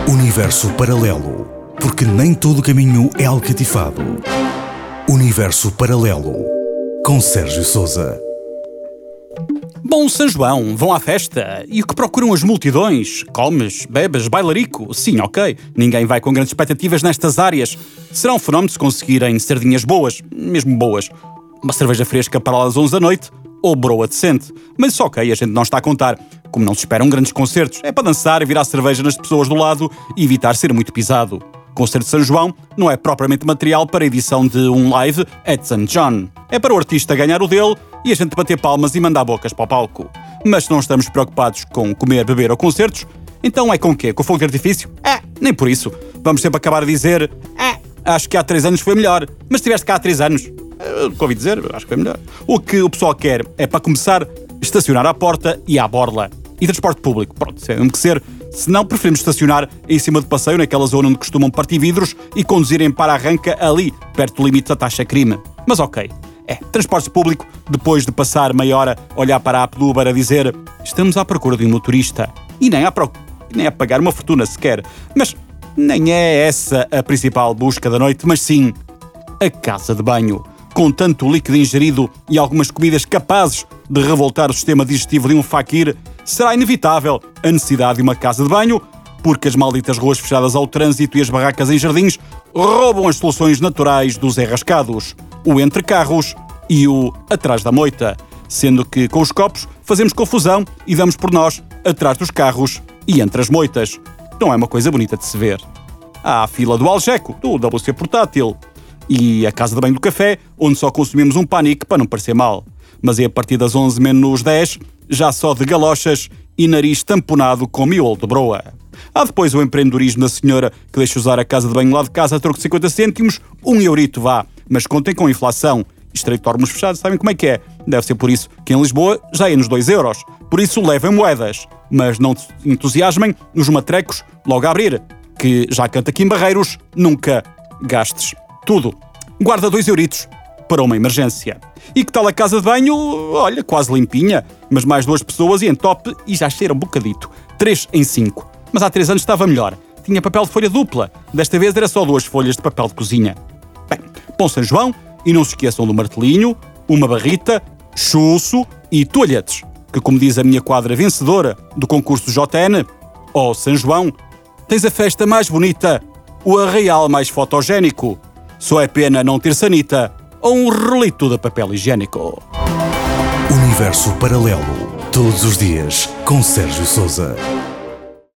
Universo paralelo, porque nem todo caminho é alcatifado. Universo paralelo, com Sérgio Sousa. Bom São João, vão à festa. E o que procuram as multidões? Comes, bebes, bailarico? Sim, ok. Ninguém vai com grandes expectativas nestas áreas. Será um fenómeno se conseguirem sardinhas boas, mesmo boas. Uma cerveja fresca para as 11 da noite ou broa decente. Mas isso ok, a gente não está a contar. Como não se esperam grandes concertos, é para dançar, virar cerveja nas pessoas do lado e evitar ser muito pisado. O concerto de São João não é propriamente material para a edição de um live at St. John. É para o artista ganhar o dele e a gente bater palmas e mandar bocas para o palco. Mas se não estamos preocupados com comer, beber ou concertos, então é com o quê? Com fogo de artifício? Nem por isso. Vamos sempre acabar a dizer acho que há 3 anos foi melhor, mas estiveste cá há 3 anos. Ouvi dizer, acho que foi melhor. O que o pessoal quer é, para começar, estacionar à porta e à borla. E transporte público, pronto, tem que ser. Se não, preferimos estacionar em cima do passeio, naquela zona onde costumam partir vidros e conduzirem para a arranca ali, perto do limite da taxa crime. Mas ok, transporte público, depois de passar meia hora a olhar para a app do Uber a dizer estamos à procura de um motorista. E nem a pagar uma fortuna sequer. Mas nem é essa a principal busca da noite, mas sim a casa de banho. Com tanto líquido ingerido e algumas comidas capazes de revoltar o sistema digestivo de um faquir, será inevitável a necessidade de uma casa de banho, porque as malditas ruas fechadas ao trânsito e as barracas em jardins roubam as soluções naturais dos enrascados, o entre carros e o atrás da moita, sendo que com os copos fazemos confusão e damos por nós atrás dos carros e entre as moitas. Não é uma coisa bonita de se ver. Há a fila do Algeco, do WC portátil, e a casa de banho do café, onde só consumimos um panique para não parecer mal. Mas é a partir das 11 menos 10, já só de galochas e nariz tamponado com miolo de broa. Há depois o empreendedorismo da senhora que deixa usar a casa de banho lá de casa a troco de 50 cêntimos, 1 eurito vá, mas contem com a inflação. Estreito de ormos fechados, sabem como é que é? Deve ser por isso que em Lisboa já é nos 2 euros. Por isso levem moedas, mas não entusiasmem nos matrecos logo a abrir, que já canta aqui em Barreiros, nunca gastes tudo. Guarda 2 euritos para uma emergência. E que tal a casa de banho? Olha, quase limpinha, mas mais 2 pessoas e em top e já cheira um bocadito. 3 em 5. Mas há 3 anos estava melhor. Tinha papel de folha dupla. Desta vez era só 2 folhas de papel de cozinha. Bem, bom São João e não se esqueçam do martelinho, uma barrita, chuço e toalhetes, que como diz a minha quadra vencedora do concurso do JN, São João, tens a festa mais bonita, o arraial mais fotogénico. Só é pena não ter sanita ou um rolito de papel higiênico. Universo paralelo, todos os dias, com Sérgio Sousa.